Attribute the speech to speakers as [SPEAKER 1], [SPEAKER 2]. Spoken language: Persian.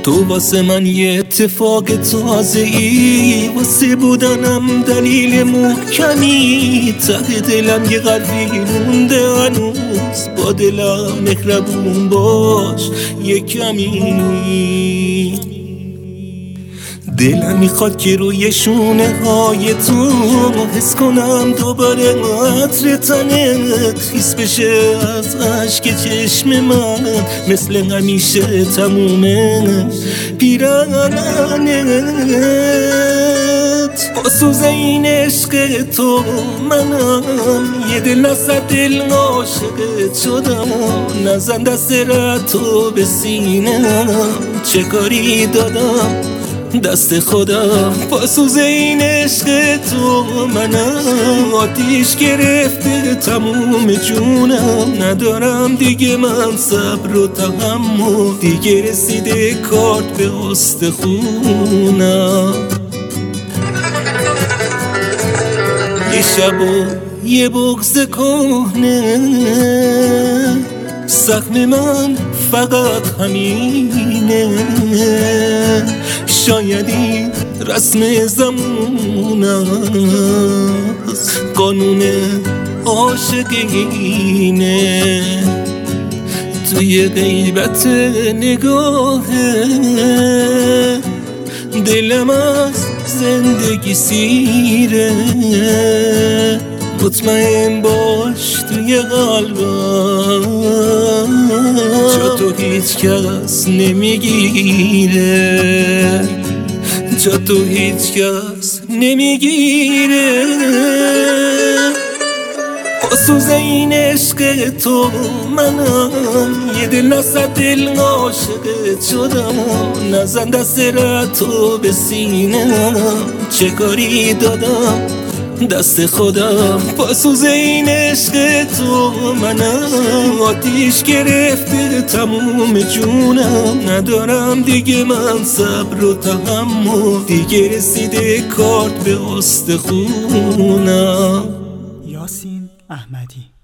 [SPEAKER 1] تو واسه من یه اتفاق تازه ای، واسه بودنم دلیل محکمی. ته دلم یه قلبی مونده هنوز، با دلم مهربون باش یه کمی. دلم میخواد که روی شونه های تو حس کنم دوباره عطر تنت خیس بشه از عشق چشم من، مثل همیشه تمومه پیرانت. با سوز این عشق تو منم یه دل نصد دل عاشقت شدم. نزن دست رتو به سینم، چه کاری دادم دست خودم. با سوز این عشق تو منم آتیش گرفته تموم جونم. ندارم دیگه من صبر و تحمل، دیگه رسیده کارت به استخونم. یه شب و یه بغض کهنه، زخم من فقط همینه. شاید این رسم زمون است، قانون عاشقینه. توی غیبت نگاهه دلم از زندگی سیره. مطمئن باش توی قلبم جا تو هیچ کس نمیگیره، جا تو هیچ کس نمیگیره. با سوز این عشق تو منم یه دل نصد دل عاشقت شدم. نزن دست رتو به سینم، چه کاری دادم دست خودم. با سوز این عشق تو منم آتیش گرفته تموم جونم. ندارم دیگه من صبر و تحمل، دیگه رسیده کارت به استخونم.
[SPEAKER 2] یاسین احمدی.